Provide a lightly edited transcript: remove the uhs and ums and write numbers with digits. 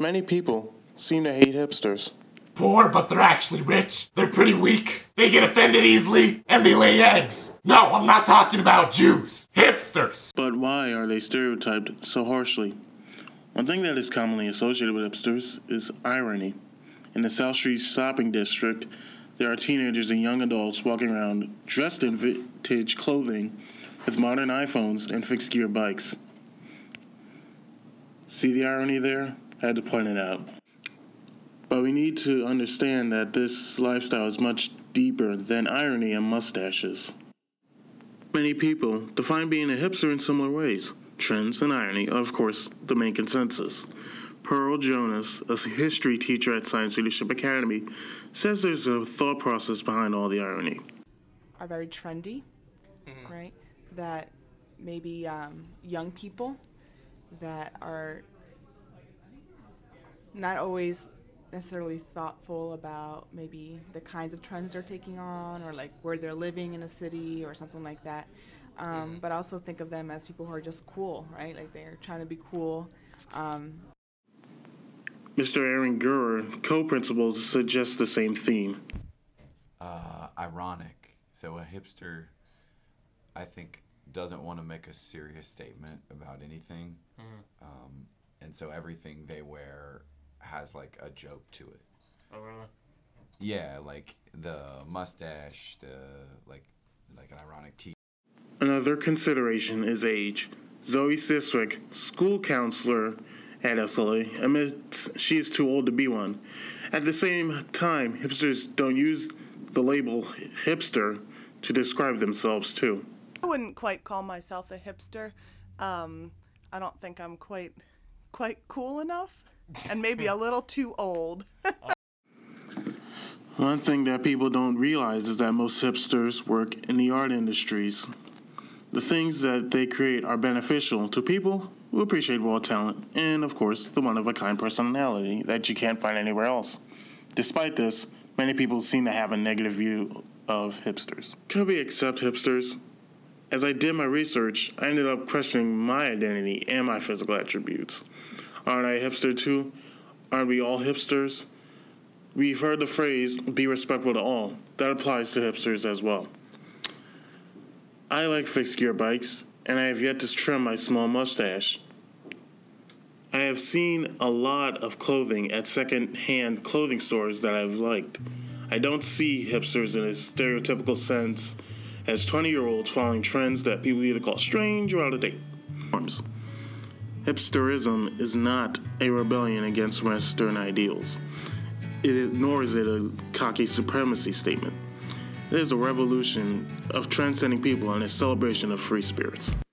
Many people seem to hate hipsters. Poor, but they're actually rich. They're pretty weak. They get offended easily, and they lay eggs. No, I'm not talking about Jews. Hipsters. But why are they stereotyped so harshly? One thing that is commonly associated with hipsters is irony. In the South Street shopping district, there are teenagers and young adults walking around dressed in vintage clothing with modern iPhones and fixed-gear bikes. See the irony there? I had to point it out. But we need to understand that this lifestyle is much deeper than irony and mustaches. Many people define being a hipster in similar ways. Trends and irony are, of course, the main consensus. Pearl Jonas, a history teacher at Science Leadership Academy, says there's a thought process behind all the irony. Are very trendy, right? That maybe young people that are not always necessarily thoughtful about maybe the kinds of trends they're taking on or like where they're living in a city or something like that. But I also think of them as people who are just cool, right? Like they're trying to be cool. Mr. Aaron Gurr, co-principal, suggests the same theme. Ironic. So a hipster, I think, doesn't want to make a serious statement about anything. And so everything they wear has like a joke to it. Oh, really? Yeah, like the mustache, the like an ironic tee. Another consideration is age. Zoe Siswick, school counselor at SLA, admits she is too old to be one. At the same time, hipsters don't use the label hipster to describe themselves too. I wouldn't quite call myself a hipster. I don't think I'm quite cool enough, and maybe a little too old. One thing that people don't realize is that most hipsters work in the art industries. The things that they create are beneficial to people who appreciate raw talent and, of course, the one-of-a-kind personality that you can't find anywhere else. Despite this, many people seem to have a negative view of hipsters. Could we accept hipsters? As I did my research, I ended up questioning my identity and my physical attributes. Aren't I a hipster too? Aren't we all hipsters? We've heard the phrase, be respectful to all. That applies to hipsters as well. I like fixed gear bikes, and I have yet to trim my small mustache. I have seen a lot of clothing at second-hand clothing stores that I've liked. I don't see hipsters in a stereotypical sense as 20-year-olds following trends that people either call strange or out of date. Hipsterism is not a rebellion against Western ideals. Nor is it a cocky supremacy statement. It is a revolution of transcending people and a celebration of free spirits.